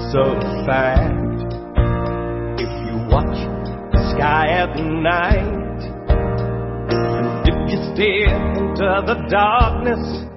so fact. If you watch the sky at night, and if you stare into the darkness,